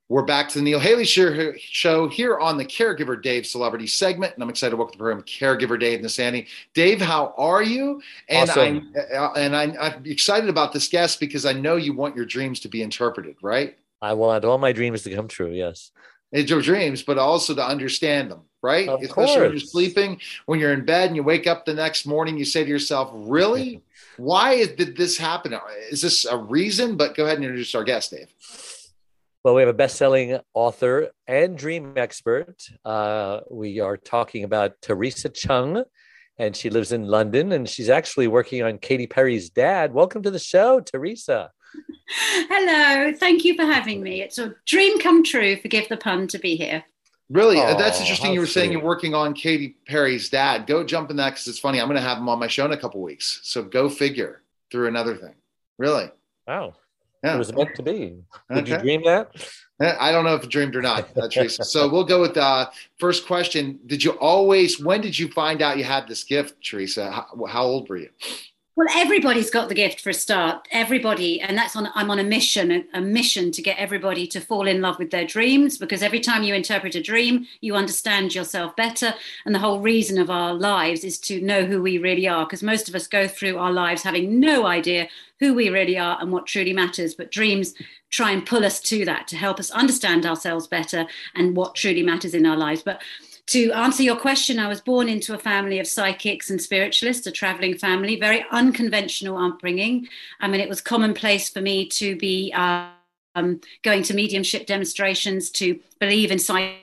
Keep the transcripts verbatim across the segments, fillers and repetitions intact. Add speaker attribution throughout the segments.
Speaker 1: We're back to the Neil Haley Show here on the Caregiver Dave Celebrity segment, and I'm excited to welcome to the program Caregiver Dave Nassaney. Dave, how are you? And
Speaker 2: Awesome.
Speaker 1: I'm and I'm, I'm excited about this guest because I know you want your dreams to be interpreted, right?
Speaker 2: I want all my dreams to come true. Yes.
Speaker 1: It's your dreams, but also to understand them, right?
Speaker 2: Of
Speaker 1: Especially when you're
Speaker 2: course.
Speaker 1: sleeping, when you're in bed and you wake up the next morning, you say to yourself, really? Why is, did this happen? Is this a reason? But go ahead and introduce our guest, Dave.
Speaker 2: Well, we have a best-selling author and dream expert. Uh, we are talking about Teresa Cheung, and she lives in London, and she's actually working on Katy Perry's dad. Welcome to the show, Teresa.
Speaker 3: Hello. Thank you for having me. It's a dream come true, forgive the pun, to be here.
Speaker 1: Really?
Speaker 2: Oh,
Speaker 1: That's interesting. You were saying
Speaker 2: sweet.
Speaker 1: you're working on Katy Perry's dad. Go jump in that because it's funny. I'm going to have him on my show in a couple weeks. So go figure through another thing. Really?
Speaker 2: Wow.
Speaker 1: Yeah.
Speaker 2: It was meant to be. Did
Speaker 1: Okay.
Speaker 2: you dream that?
Speaker 1: I don't know if it dreamed or not, uh, Teresa. So we'll go with uh first question. Did you always, when did you find out you had this gift, Teresa? How, how old were you?
Speaker 3: Well, everybody's got the gift for a start. Everybody, and that's on. I'm on a mission, a, a mission to get everybody to fall in love with their dreams. Because every time you interpret a dream, you understand yourself better. And the whole reason of our lives is to know who we really are. Because most of us go through our lives having no idea who we really are and what truly matters. But dreams try and pull us to that to help us understand ourselves better and what truly matters in our lives. But to answer your question, I was born into a family of psychics and spiritualists, a traveling family, very unconventional upbringing. I mean, it was commonplace for me to be um, going to mediumship demonstrations, to believe in psychic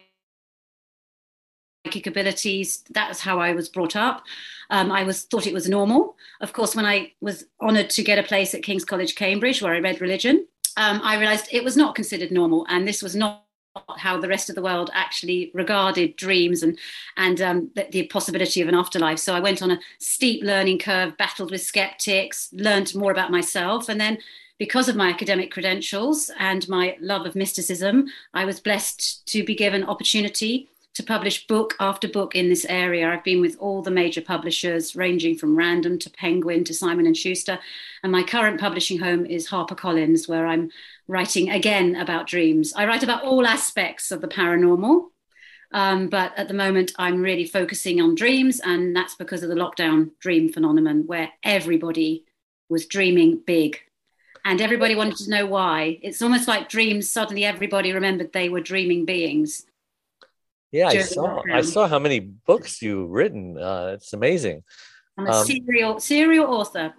Speaker 3: abilities. That's how I was brought up. Um, I was thought it was normal. Of course, when I was honoured to get a place at King's College, Cambridge, where I read religion, um, I realised it was not considered normal, and this was not how the rest of the world actually regarded dreams and and um, the, the possibility of an afterlife. So I went on a steep learning curve, battled with skeptics, learned more about myself, and then because of my academic credentials and my love of mysticism, I was blessed to be given opportunity to publish book after book in this area. I've been with all the major publishers, ranging from Random to Penguin to Simon and Schuster. And my current publishing home is HarperCollins, where I'm writing again about dreams. I write about all aspects of the paranormal, um, but at the moment I'm really focusing on dreams, and that's because of the lockdown dream phenomenon, where everybody was dreaming big. And everybody wanted to know why. It's almost like dreams, suddenly everybody remembered they were dreaming beings.
Speaker 2: Yeah, I saw. I saw how many books you've written. Uh, it's amazing.
Speaker 3: I'm a
Speaker 2: Um,
Speaker 3: serial serial author.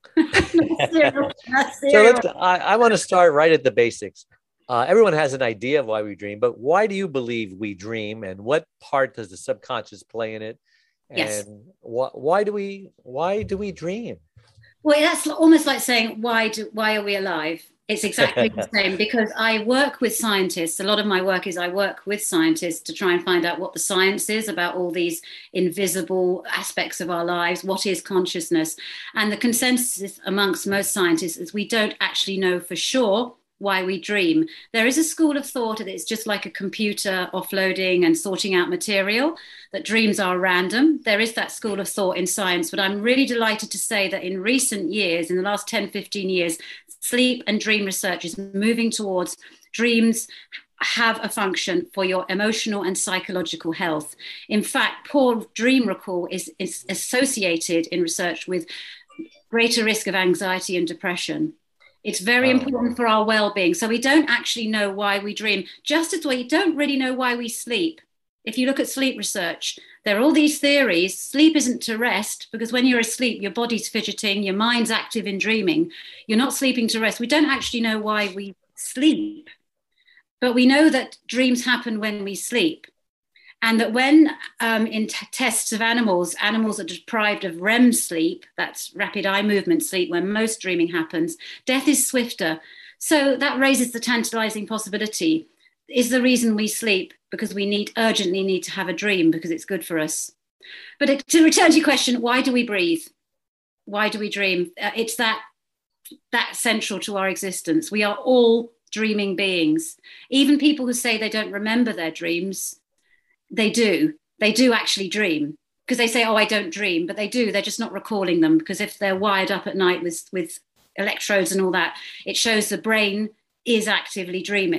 Speaker 3: serial,
Speaker 2: So
Speaker 3: serial.
Speaker 2: let's. I, I want to start right at the basics. Uh, everyone has an idea of why we dream, but why do you believe we dream, and what part does the subconscious play in it? And
Speaker 3: Yes.
Speaker 2: wh- why do we why do we dream?
Speaker 3: Well, that's almost like saying, why do why are we alive? It's exactly the same, because I work with scientists. A lot of my work is I work with scientists to try and find out what the science is about all these invisible aspects of our lives. What is consciousness? And the consensus amongst most scientists is we don't actually know for sure why we dream. There is a school of thought that it's just like a computer offloading and sorting out material, that dreams are random. There is that school of thought in science, but I'm really delighted to say that in recent years, in the last ten, fifteen years, sleep and dream research is moving towards dreams have a function for your emotional and psychological health. In fact, poor dream recall is, is associated in research with greater risk of anxiety and depression. It's very
Speaker 2: Oh.
Speaker 3: important for our well-being. So we don't actually know why we dream, just as we don't really know why we sleep. If you look at sleep research, there are all these theories. Sleep isn't to rest, because when you're asleep, your body's fidgeting, your mind's active in dreaming. You're not sleeping to rest. We don't actually know why we sleep, but we know that dreams happen when we sleep. And that when um, in t- tests of animals, animals are deprived of R E M sleep, that's rapid eye movement sleep, where most dreaming happens, death is swifter. So that raises the tantalizing possibility. Is the reason we sleep because we need urgently need to have a dream because it's good for us? But to return to your question, why do we breathe? Why do we dream? Uh, it's that that central to our existence. We are all dreaming beings. Even people who say they don't remember their dreams, they do. They do actually dream, because they say, oh, I don't dream, but they do. They're just not recalling them, because if they're wired up at night with, with electrodes and all that, it shows the brain is actively dreaming.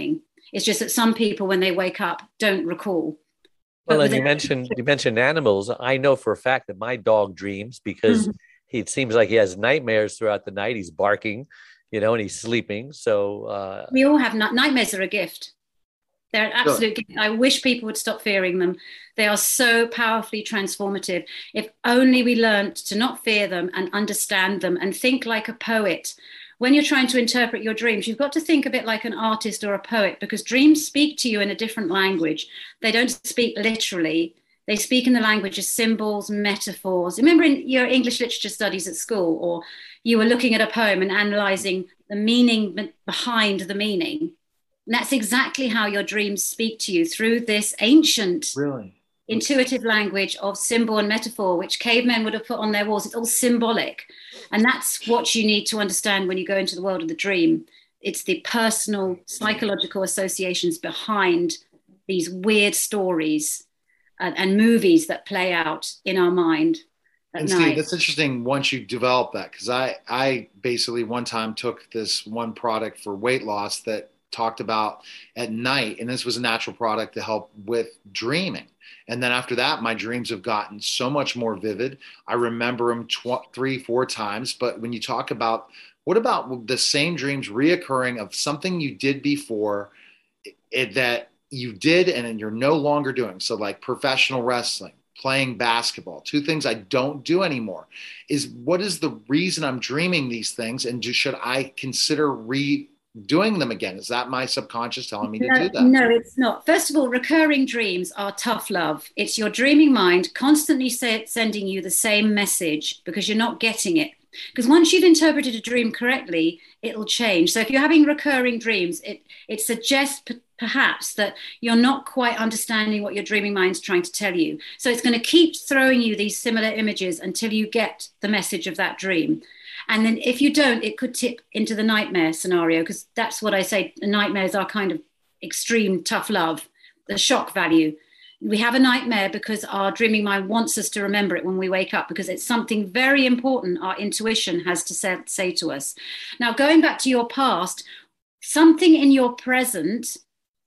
Speaker 3: It's just that some people, when they wake up, don't recall.
Speaker 2: Well, and you mentioned you mentioned animals. I know for a fact that my dog dreams because mm-hmm. he it seems like he has nightmares throughout the night. He's barking, you know, and he's sleeping. So uh,
Speaker 3: we all have nightmares are a gift. They're an absolute gift. I wish people would stop fearing them. They are so powerfully transformative. If only we learned to not fear them and understand them and think like a poet. When you're trying to interpret your dreams, you've got to think a bit like an artist or a poet, because dreams speak to you in a different language. They don't speak literally. They speak in the language of symbols, metaphors. Remember in your English literature studies at school, or you were looking at a poem and analysing the meaning behind the meaning. And that's exactly how your dreams speak to you, through this ancient,
Speaker 1: really
Speaker 3: intuitive language of symbol and metaphor, which cavemen would have put on their walls. It's all symbolic. And that's what you need to understand when you go into the world of the dream. It's the personal psychological associations behind these weird stories and, and movies that play out in our mind at
Speaker 1: and
Speaker 3: night.
Speaker 1: Steve, that's interesting once you develop that, because I, I basically one time took this one product for weight loss that talked about at night, and this was a natural product to help with dreaming. And then after that, my dreams have gotten so much more vivid. I remember them tw- three, four times. But when you talk about, what about the same dreams reoccurring of something you did before it, that you did and then you're no longer doing? So like professional wrestling, playing basketball, two things I don't do anymore. Is what is the reason I'm dreaming these things? And do, should I consider re doing them again? Is that my subconscious telling me to
Speaker 3: no,
Speaker 1: do that?
Speaker 3: No, it's not. First of all, recurring dreams are tough love. It's your dreaming mind constantly say, sending you the same message because you're not getting it. Because once you've interpreted a dream correctly, it'll change. So if you're having recurring dreams, it, it suggests p- perhaps that you're not quite understanding what your dreaming mind's trying to tell you. So it's going to keep throwing you these similar images until you get the message of that dream. And then if you don't, it could tip into the nightmare scenario, because that's what I say. Nightmares are kind of extreme tough love, the shock value. We have a nightmare because our dreaming mind wants us to remember it when we wake up, because it's something very important our intuition has to say, say to us. Now, going back to your past, something in your present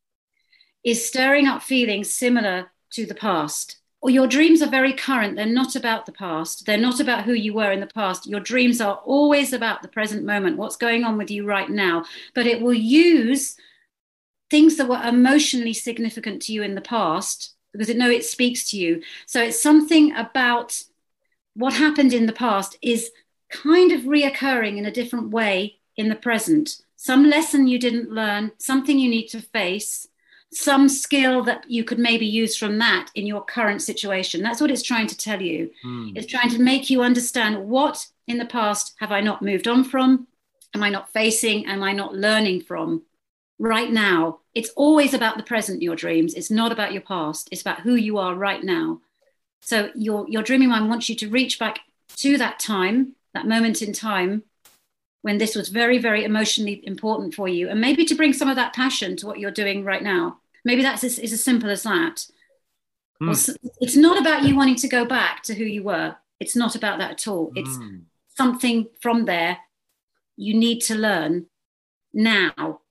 Speaker 3: is stirring up feelings similar to the past. Or your dreams are very current. They're not about the past. They're not about who you were in the past. Your dreams are always about the present moment, what's going on with you right now. But it will use things that were emotionally significant to you in the past, because it know it speaks to you. So it's something about what happened in the past is kind of reoccurring in a different way in the present. Some lesson you didn't learn, something you need to face, some skill that you could maybe use from that in your current situation. That's what it's trying to tell you. Mm. It's trying to make you understand, what in the past have I not moved on from? Am I not facing? Am I not learning from right now? It's always about the present, your dreams. It's not about your past. It's about who you are right now. So your, your dreaming mind wants you to reach back to that time, that moment in time when this was very, very emotionally important for you, and maybe to bring some of that passion to what you're doing right now. Maybe that's as, as simple as that. Mm. It's not about you wanting to go back to who you were. It's not about that at all. It's mm. something from there you need to learn now.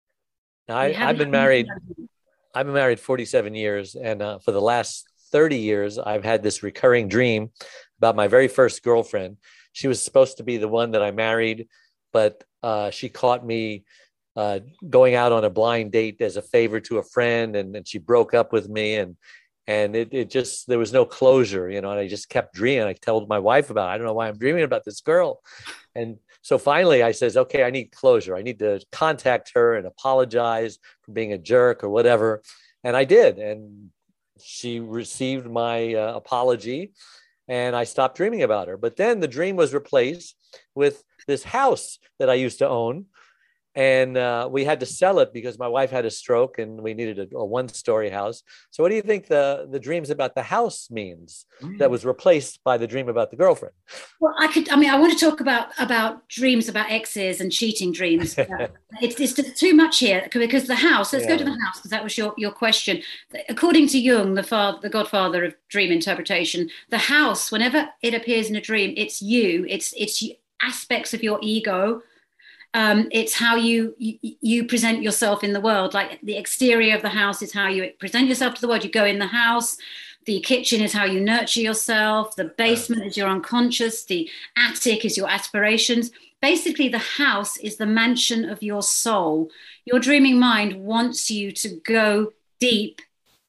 Speaker 2: I, I've been married. I've been married forty-seven years, and uh, for the last thirty years, I've had this recurring dream about my very first girlfriend. She was supposed to be the one that I married, but uh, she caught me uh, going out on a blind date as a favor to a friend, and, and she broke up with me, and and it, it just, there was no closure, you know, and I just kept dreaming. I told my wife about it. I don't know why I'm dreaming about this girl. And so finally I says, okay, I need closure. I need to contact her and apologize for being a jerk or whatever. And I did. And she received my uh, apology, and I stopped dreaming about her. But then the dream was replaced with this house that I used to own. And uh, we had to sell it because my wife had a stroke and we needed a, a one-story house. So what do you think the, the dreams about the house means mm. that was replaced by the dream about the girlfriend?
Speaker 3: Well, I could, I mean, I want to talk about, about dreams about exes and cheating dreams. Uh, it's, it's too much here, because the house, let's yeah. go to the house, because that was your, your question. According to Jung, the father, the godfather of dream interpretation, the house, whenever it appears in a dream, it's you, it's, it's aspects of your ego. Um, it's how you, you you present yourself in the world. Like the exterior of the house is how you present yourself to the world. You go in the house. The kitchen is how you nurture yourself. The basement is your unconscious. The attic is your aspirations. Basically, the house is the mansion of your soul. Your dreaming mind wants you to go deep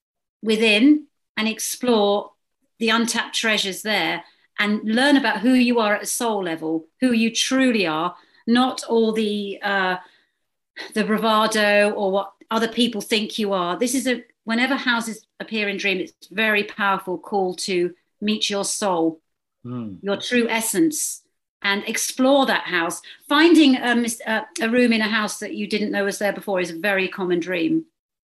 Speaker 3: within and explore the untapped treasures there and learn about who you are at a soul level, who you truly are, not all the uh, the bravado or what other people think you are. This is a, whenever houses appear in dream, it's a very powerful call to meet your soul, mm. your true essence, and explore that house. Finding a, a room in a house that you didn't know was there before is a very common dream.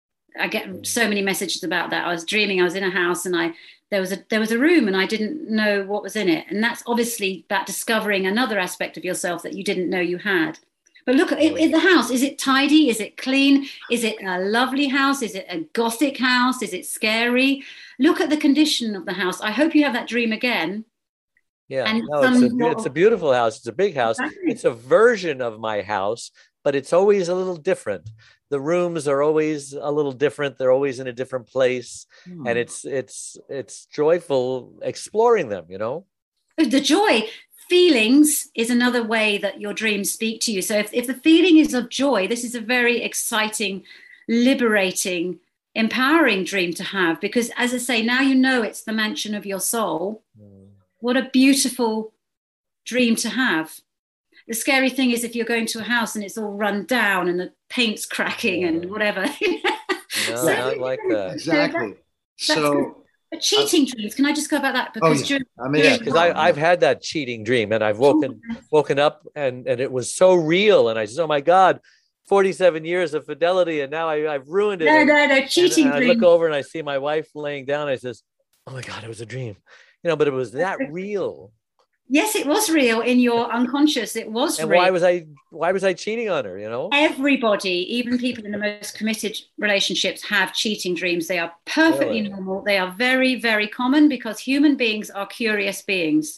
Speaker 3: I get so many messages about that. I was dreaming I was in a house and I there was a there was a room and I didn't know what was in it. And that's obviously about discovering another aspect of yourself that you didn't know you had. But look at it, the house. Is it tidy? Is it clean? Is it a lovely house? Is it a gothic house? Is it scary? Look at the condition of the house. I hope you have that dream again.
Speaker 2: Yeah, and no, it's a, it's a beautiful house. It's a big house.
Speaker 3: Exactly.
Speaker 2: It's a version of my house, but it's always a little different. The rooms are always a little different. They're always in a different place. Hmm. And it's it's it's joyful exploring them, you know?
Speaker 3: The joy. Feelings is another way that your dreams speak to you. So if, if the feeling is of joy, this is a very exciting, liberating, empowering dream to have. Because as I say, now you know it's the mansion of your soul. Hmm. What a beautiful dream to have. The scary thing is if you're going to a house and it's all run down and the paint's cracking yeah. and whatever.
Speaker 2: No, so, not like that.
Speaker 1: Exactly.
Speaker 3: So, so but cheating uh, dreams. Can I just go about that? Because
Speaker 1: oh, yeah.
Speaker 3: during,
Speaker 1: I mean,
Speaker 2: yeah, because I've had that cheating dream and I've woken woken up and, and it was so real. And I said, oh my God, forty-seven years of fidelity. And now I, I've ruined it.
Speaker 3: No,
Speaker 2: and,
Speaker 3: no, no, cheating
Speaker 2: and, and I look over and I see my wife laying down. I says, oh my God, it was a dream. You know, but it was that real.
Speaker 3: Yes, it was real in your unconscious. It was
Speaker 2: and
Speaker 3: real.
Speaker 2: why was I why was I cheating on her, you know?
Speaker 3: Everybody, even people in the most committed relationships, have cheating dreams. They are perfectly really? normal. They are very, very common because human beings are curious beings.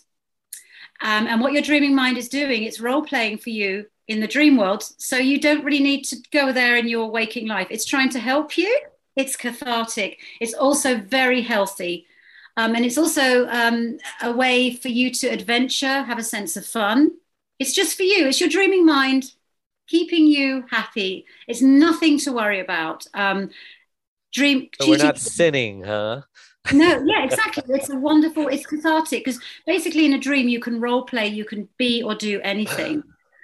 Speaker 3: Um, and what your dreaming mind is doing, it's role-playing for you in the dream world. So you don't really need to go there in your waking life. It's trying to help you. It's cathartic. It's also very healthy. Um, and it's also um, a way for you to adventure, have a sense of fun. It's just for you. It's your dreaming mind keeping you happy. It's nothing to worry about. Um, dream.
Speaker 2: So we're not sinning, huh?
Speaker 3: No, yeah, exactly. It's a wonderful, it's cathartic because basically in a dream you can role play, you can be or do anything.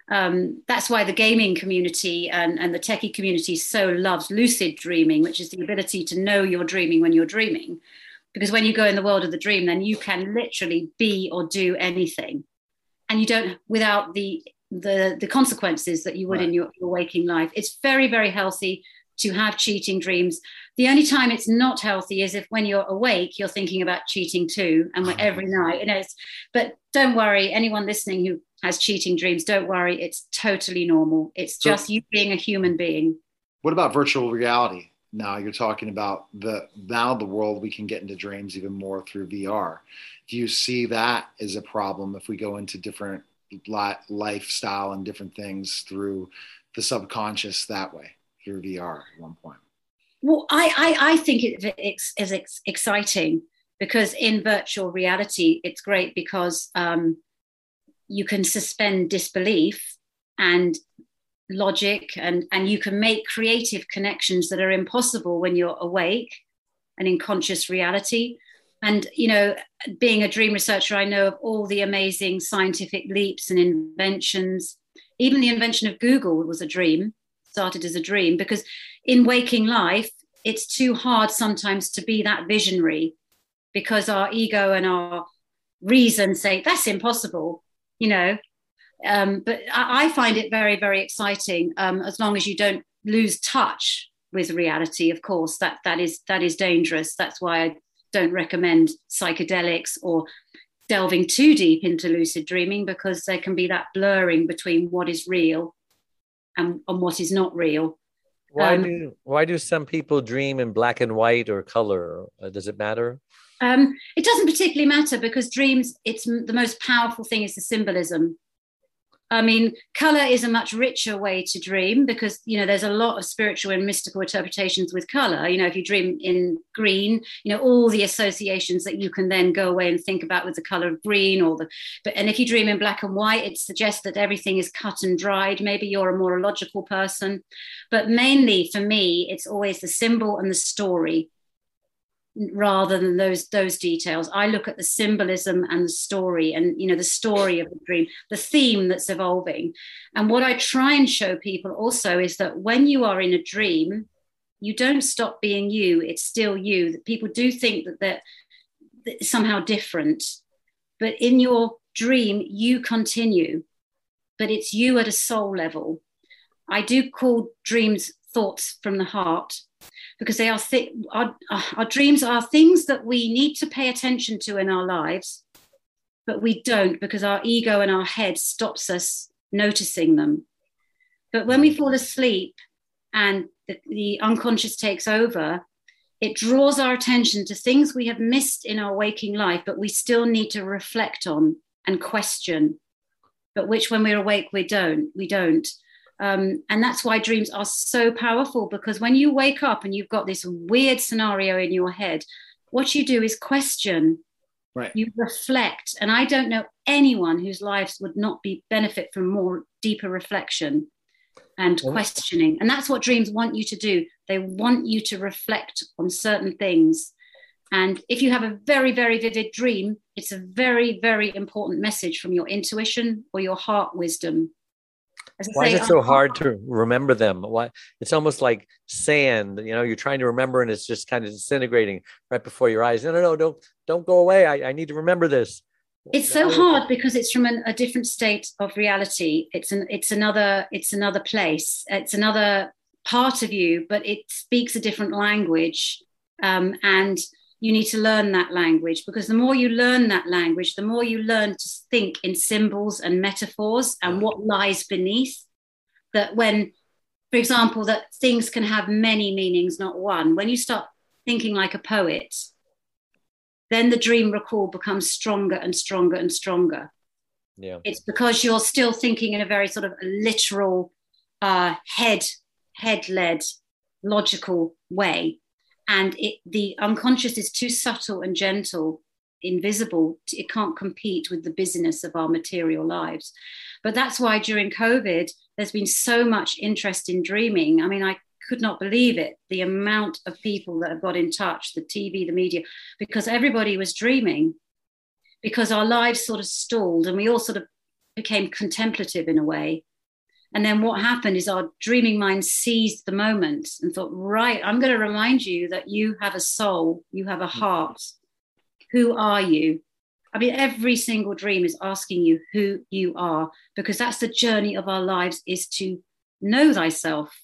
Speaker 3: Um, that's why the gaming community and, and the techie community so loves lucid dreaming, which is the ability to know you're dreaming when you're dreaming. Because when you go in the world of the dream, then you can literally be or do anything. And you don't, without the the, the consequences that you would right. in your, your waking life. It's very, very healthy to have cheating dreams. The only time it's not healthy is if when you're awake, you're thinking about cheating too. And every night, you know, it's, but don't worry, anyone listening who has cheating dreams, don't worry. It's totally normal. It's just so, you being a human being.
Speaker 1: What about virtual reality? Now you're talking about the now the world we can get into dreams even more through V R. Do you see that as a problem if we go into different li- lifestyle and different things through the subconscious that way through V R at one point?
Speaker 3: Well, I I, I think it, it's is ex- exciting because in virtual reality it's great because um, you can suspend disbelief and logic and and you can make creative connections that are impossible when you're awake and in conscious reality. And you know, being a dream researcher, I know of all the amazing scientific leaps and inventions. Even the invention of Google was a dream, started as a dream, because in waking life it's too hard sometimes to be that visionary because our ego and our reason say that's impossible, you know. Um, but I, I find it very, very exciting um, as long as you don't lose touch with reality. Of course, that that is that is dangerous. That's why I don't recommend psychedelics or delving too deep into lucid dreaming because there can be that blurring between what is real and, and what is not real.
Speaker 2: Why
Speaker 3: um,
Speaker 2: do why do some people dream in black and white or color? Uh, does it matter?
Speaker 3: Um, it doesn't particularly matter because dreams, it's the most powerful thing is the symbolism. I mean, color is a much richer way to dream because, you know, there's a lot of spiritual and mystical interpretations with color. You know, if you dream in green, you know, all the associations that you can then go away and think about with the color of green or the, but, and if you dream in black and white, it suggests that everything is cut and dried. Maybe you're a more logical person, but mainly for me, it's always the symbol and the story rather than those those details. I look at the symbolism and the story and, you know, the story of the dream, the theme that's evolving. And what I try and show people also is that when you are in a dream, you don't stop being you. It's still you. That people do think that they're, that somehow different, but in your dream, you continue, but it's you at a soul level. I do call dreams thoughts from the heart, because they are th- our, our dreams are things that we need to pay attention to in our lives, but we don't because our ego and our head stops us noticing them. But when we fall asleep and the, the unconscious takes over, it draws our attention to things we have missed in our waking life, but we still need to reflect on and question, but which when we're awake, we don't, we don't. Um, and that's why dreams are so powerful, because when you wake up and you've got this weird scenario in your head, what you do is question,
Speaker 1: right?
Speaker 3: You reflect. And I don't know anyone whose lives would not be benefit from more deeper reflection and questioning. And that's what dreams want you to do. They want you to reflect on certain things. And if you have a very, very vivid dream, it's a very, very important message from your intuition or your heart wisdom.
Speaker 2: Why is it so hard to remember them? Why? It's almost like sand, you know, you're trying to remember and it's just kind of disintegrating right before your eyes. No, no, no, don't, don't go away. I, I need to remember this.
Speaker 3: It's so hard because it's from an, a different state of reality. It's an, it's another, it's another place. It's another part of you, but it speaks a different language. Um, and you need to learn that language, because the more you learn that language, the more you learn to think in symbols and metaphors and what lies beneath. That when, for example, that things can have many meanings, not one. When you start thinking like a poet, then the dream recall becomes stronger and stronger and stronger.
Speaker 2: Yeah.
Speaker 3: It's because you're still thinking in a very sort of literal, uh, head, head-led, logical way. And it, the unconscious is too subtle and gentle, invisible. It can't compete with the busyness of our material lives. But that's why during COVID, there's been so much interest in dreaming. I mean, I could not believe it, the amount of people that have got in touch, the T V, the media, because everybody was dreaming, because our lives sort of stalled and we all sort of became contemplative in a way. And then what happened is our dreaming mind seized the moment and thought, right, I'm going to remind you that you have a soul, you have a heart. Who are you? I mean, every single dream is asking you who you are, because that's the journey of our lives, is to know thyself.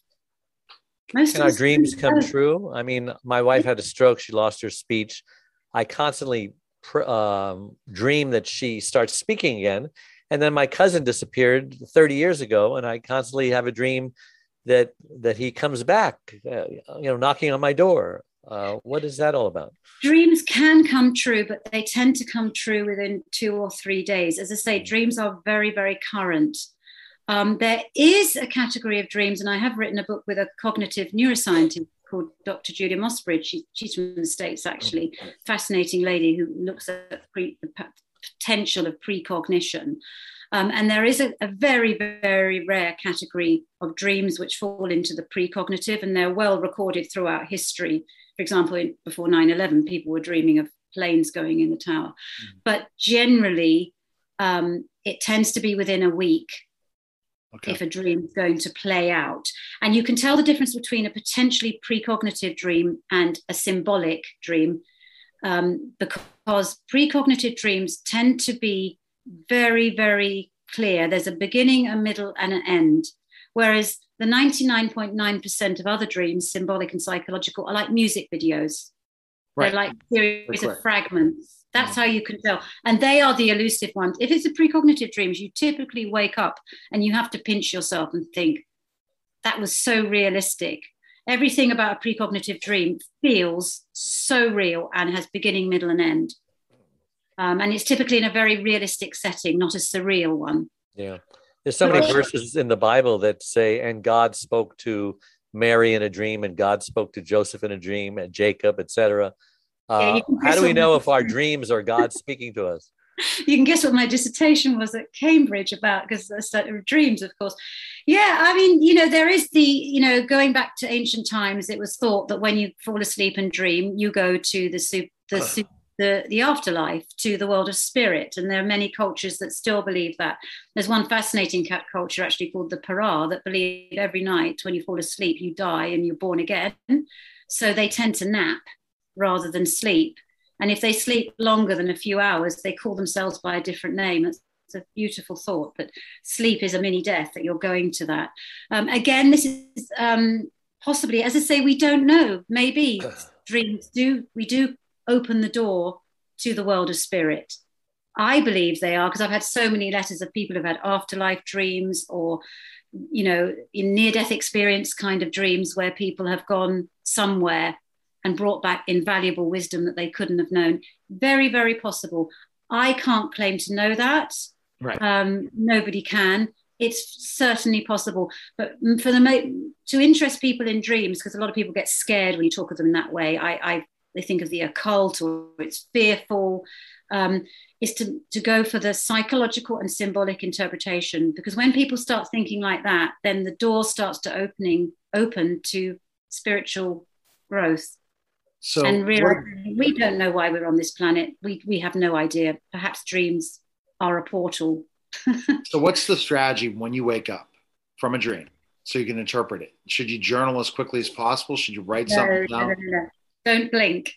Speaker 2: Most Can of our dreams come know. true? I mean, my wife had a stroke. She lost her speech. I constantly pr- um, dream that she starts speaking again. And then my cousin disappeared thirty years ago, and I constantly have a dream that that he comes back, uh, you know, knocking on my door. Uh, what is that all about?
Speaker 3: Dreams can come true, but they tend to come true within two or three days. As I say, dreams are very, very current. Um, there is a category of dreams, and I have written a book with a cognitive neuroscientist called Doctor Julia Mossbridge. She, she's from the States, actually. Fascinating lady who looks at pre, the potential of precognition. Um, and there is a, a very, very rare category of dreams which fall into the precognitive, and they're well recorded throughout history. For example, in, before nine eleven, people were dreaming of planes going in the tower. Mm. But generally, um, it tends to be within a week. Okay. If a dream is going to play out. And you can tell the difference between a potentially precognitive dream and a symbolic dream, um, because precognitive dreams tend to be very, very clear. There's a beginning, a middle, and an end. Whereas the ninety-nine point nine percent of other dreams, symbolic and psychological, are like music videos. Right. They're like series of fragments. That's how you can tell. And they are the elusive ones. If it's a precognitive dreams, you typically wake up and you have to pinch yourself and think, that was so realistic. Everything about a precognitive dream feels so real and has beginning, middle, and end. Um, and it's typically in a very realistic setting, not a surreal one.
Speaker 2: Yeah. There's so many verses in the Bible that say, and God spoke to Mary in a dream, and God spoke to Joseph in a dream, and Jacob, et cetera. Uh, yeah, how do we know if our dreams are God speaking to us?
Speaker 3: You can guess what my dissertation was at Cambridge about, because I studied dreams, of course. Yeah, I mean, you know, there is the, you know, going back to ancient times, it was thought that when you fall asleep and dream, you go to the soup, the soup, the, the afterlife, to the world of spirit. And there are many cultures that still believe that. There's one fascinating cat culture actually called the Para that believe every night when you fall asleep, you die and you're born again. So they tend to nap rather than sleep. And if they sleep longer than a few hours, they call themselves by a different name. It's a beautiful thought, but sleep is a mini death, that you're going to that. Um, again, this is um, possibly, as I say, we don't know. Maybe dreams do, we do open the door to the world of spirit. I believe they are, because I've had so many letters of people who've had afterlife dreams, or, you know, in near-death experience kind of dreams where people have gone somewhere and brought back invaluable wisdom that they couldn't have known. Very, very possible. I can't claim to know that.
Speaker 1: Right.
Speaker 3: Um, nobody can. It's certainly possible. But for the to interest people in dreams, because a lot of people get scared when you talk of them in that way. I, I they think of the occult, or it's fearful. Um, is to, to go for the psychological and symbolic interpretation. Because when people start thinking like that, then the door starts to opening open to spiritual growth. So and realizing we don't know why we're on this planet. We we have no idea. Perhaps dreams are a portal.
Speaker 1: So what's the strategy when you wake up from a dream so you can interpret it? Should you journal as quickly as possible? Should you write
Speaker 3: no,
Speaker 1: something down?
Speaker 3: No, no, no. Don't blink.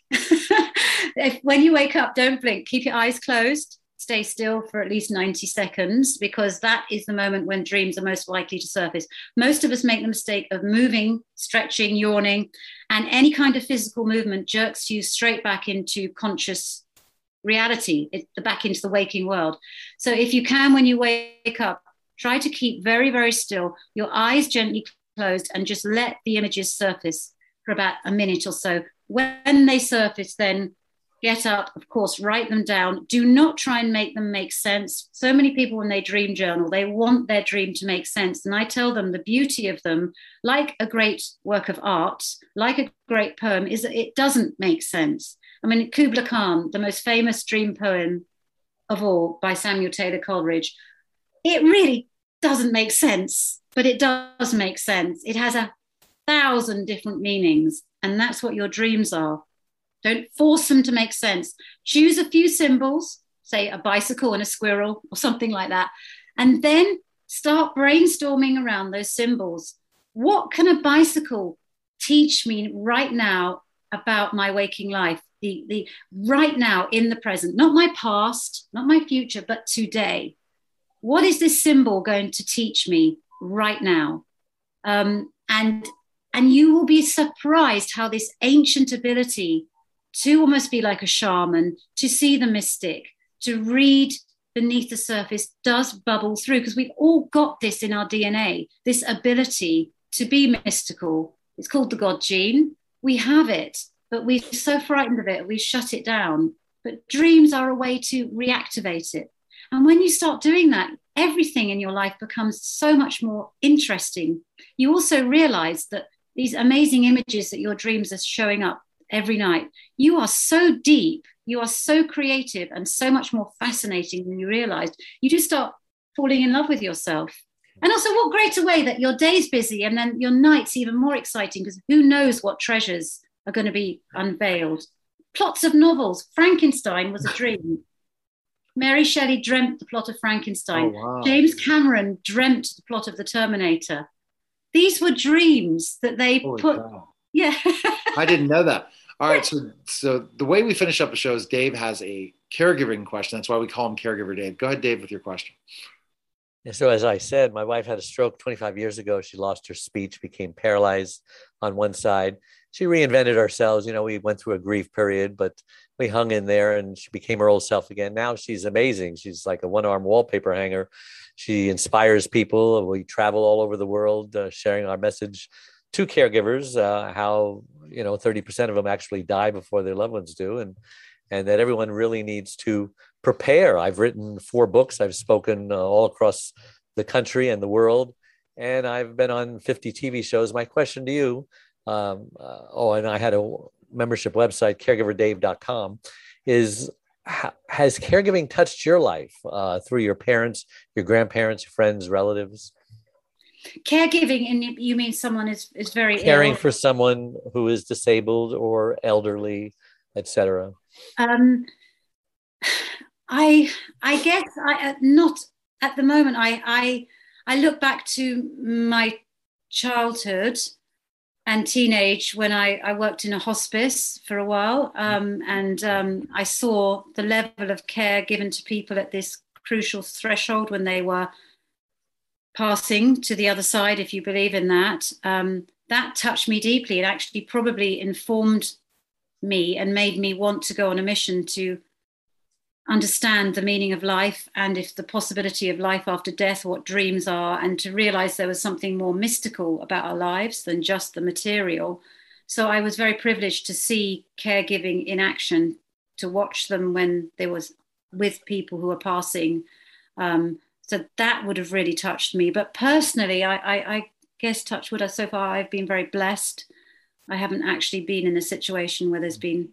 Speaker 3: If when you wake up, don't blink. Keep your eyes closed. Stay still for at least ninety seconds, because that is the moment when dreams are most likely to surface. Most of us make the mistake of moving, stretching, yawning, and any kind of physical movement jerks you straight back into conscious reality, it, back into the waking world. So if you can, when you wake up, try to keep very, very still, your eyes gently closed, and just let the images surface for about a minute or so. When they surface, then get up, of course, write them down. Do not try and make them make sense. So many people, when they dream journal, they want their dream to make sense. And I tell them the beauty of them, like a great work of art, like a great poem, is that it doesn't make sense. I mean, Kubla Khan, the most famous dream poem of all by Samuel Taylor Coleridge, it really doesn't make sense, but it does make sense. It has a thousand different meanings, and that's what your dreams are. Don't force them to make sense. Choose a few symbols, say a bicycle and a squirrel or something like that, and then start brainstorming around those symbols. What can a bicycle teach me right now about my waking life? The, the right now in the present, not my past, not my future, but today. What is this symbol going to teach me right now? Um, and, and you will be surprised how this ancient ability to almost be like a shaman, to see the mystic, to read beneath the surface does bubble through, because we've all got this in our D N A, this ability to be mystical. It's called the God gene. We have it, but we're so frightened of it, we shut it down. But dreams are a way to reactivate it. And when you start doing that, everything in your life becomes so much more interesting. You also realize that these amazing images that your dreams are showing up every night, you are so deep, you are so creative, and so much more fascinating than you realized. You do start falling in love with yourself. And also, what greater way that your day's busy and then your night's even more exciting, because who knows what treasures are going to be unveiled. Plots of novels. Frankenstein was a dream. Mary Shelley dreamt the plot of Frankenstein.
Speaker 1: Oh, wow.
Speaker 3: James Cameron dreamt the plot of the Terminator. These were dreams that they
Speaker 1: Holy
Speaker 3: put.
Speaker 1: cow.
Speaker 3: Yeah.
Speaker 1: I didn't know that. All right. So, so the way we finish up the show is Dave has a caregiving question. That's why we call him Caregiver Dave. Go ahead, Dave, with your question.
Speaker 2: Yeah, so as I said, my wife had a stroke twenty-five years ago. She lost her speech, became paralyzed on one side. She reinvented ourselves. You know, we went through a grief period, but we hung in there and she became her old self again. Now she's amazing. She's like a one-arm wallpaper hanger. She inspires people. We travel all over the world, uh, sharing our message to caregivers, uh, how, you know, thirty percent of them actually die before their loved ones do. And, and that everyone really needs to prepare. I've written four books. I've spoken uh, all across the country and the world. And I've been on fifty T V shows. My question to you, um, uh, oh, and I had a membership website, caregiver dave dot com, is ha- has caregiving touched your life uh, through your parents, your grandparents, friends, relatives?
Speaker 3: Caregiving, and you mean someone is, is very
Speaker 2: Caring
Speaker 3: ill?
Speaker 2: for someone who is disabled or elderly, et cetera.
Speaker 3: Um, I I guess I uh, not at the moment. I I I look back to my childhood and teenage when I, I worked in a hospice for a while, um, and um, I saw the level of care given to people at this crucial threshold when they were passing to the other side, if you believe in that. Um, that touched me deeply. It actually probably informed me and made me want to go on a mission to understand the meaning of life, and if the possibility of life after death, what dreams are, and to realize there was something more mystical about our lives than just the material. So I was very privileged to see caregiving in action, to watch them when they was with people who are passing. Um, so that would have really touched me. But personally, I, I, I guess, touch wood, so far I've been very blessed. I haven't actually been in a situation where there's been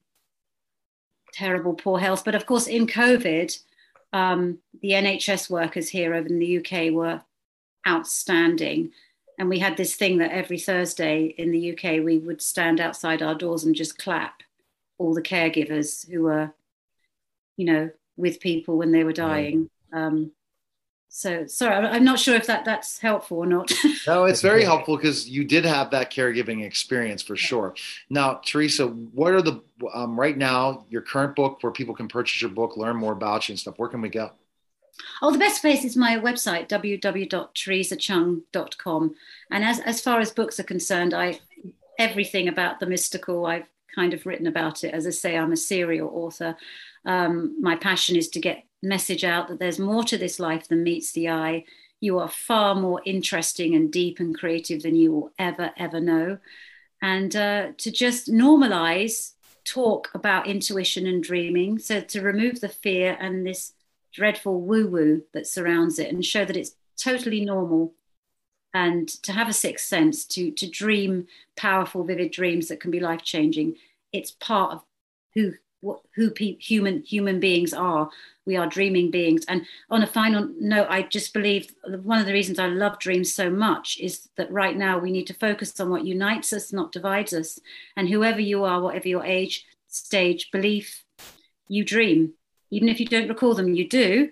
Speaker 3: terrible poor health. But of course, in COVID, um, the N H S workers here over in the U K were outstanding. And we had this thing that every Thursday in the U K, we would stand outside our doors and just clap all the caregivers who were, you know, with people when they were dying. Um, so, sorry, I'm not sure if that, that's helpful or not.
Speaker 1: No, it's very helpful because you did have that caregiving experience for sure. Now, Teresa, what are the, um, right now, your current book where people can purchase your book, learn more about you and stuff? Where can we go?
Speaker 3: Oh, the best place is my website, w w w dot teresa chung dot com. And as, as far as books are concerned, I everything about the mystical, I've kind of written about it. As I say, I'm a serial author. Um, my passion is to get message out that there's more to this life than meets the eye. You are far more interesting and deep and creative than you will ever, ever know. And uh, to just normalize talk about intuition and dreaming. So to remove the fear and this dreadful woo-woo that surrounds it and show that it's totally normal, and to have a sixth sense, to, to dream powerful, vivid dreams that can be life-changing. It's part of who what, who pe- human human beings are. We are dreaming beings. And on a final note, I just believe one of the reasons I love dreams so much is that right now we need to focus on what unites us, not divides us. And whoever you are, whatever your age, stage, belief, you dream. Even if you don't recall them, you do.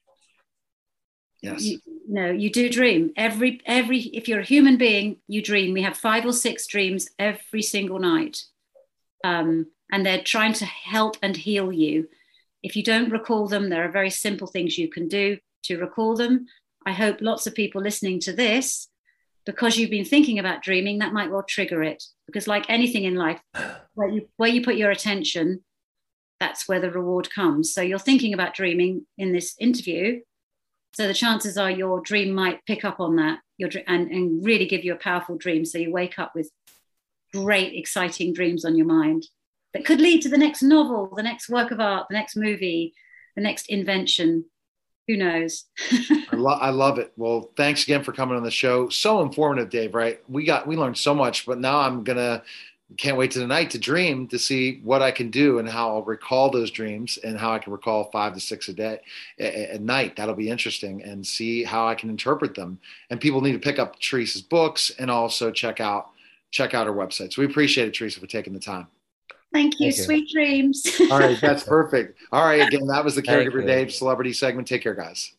Speaker 1: Yes.
Speaker 3: You, no, you do dream. Every, every, if you're a human being, you dream. We have five or six dreams every single night. Um, and they're trying to help and heal you. If you don't recall them, there are very simple things you can do to recall them. I hope lots of people listening to this, because you've been thinking about dreaming, that might well trigger it. Because like anything in life, where you, where you put your attention, that's where the reward comes. So you're thinking about dreaming in this interview. So the chances are your dream might pick up on that your, and, and really give you a powerful dream. So you wake up with great, exciting dreams on your mind that could lead to the next novel, the next work of art, the next movie, the next invention. Who knows?
Speaker 1: I, lo- I love it. Well, thanks again for coming on the show. So informative, Dave, right? We got, we learned so much, but now I'm going to, can't wait to the night to dream, to see what I can do and how I'll recall those dreams and how I can recall five to six a day at night. That'll be interesting, and see how I can interpret them. And people need to pick up Teresa's books and also check out, check out her website. So we appreciate it, Teresa, for taking the time.
Speaker 3: Thank you.
Speaker 2: Thank you.
Speaker 3: Sweet dreams.
Speaker 1: All right. That's perfect. All right. Again, that was the
Speaker 2: Thank
Speaker 1: Caregiver
Speaker 2: you.
Speaker 1: Dave celebrity segment. Take care, guys.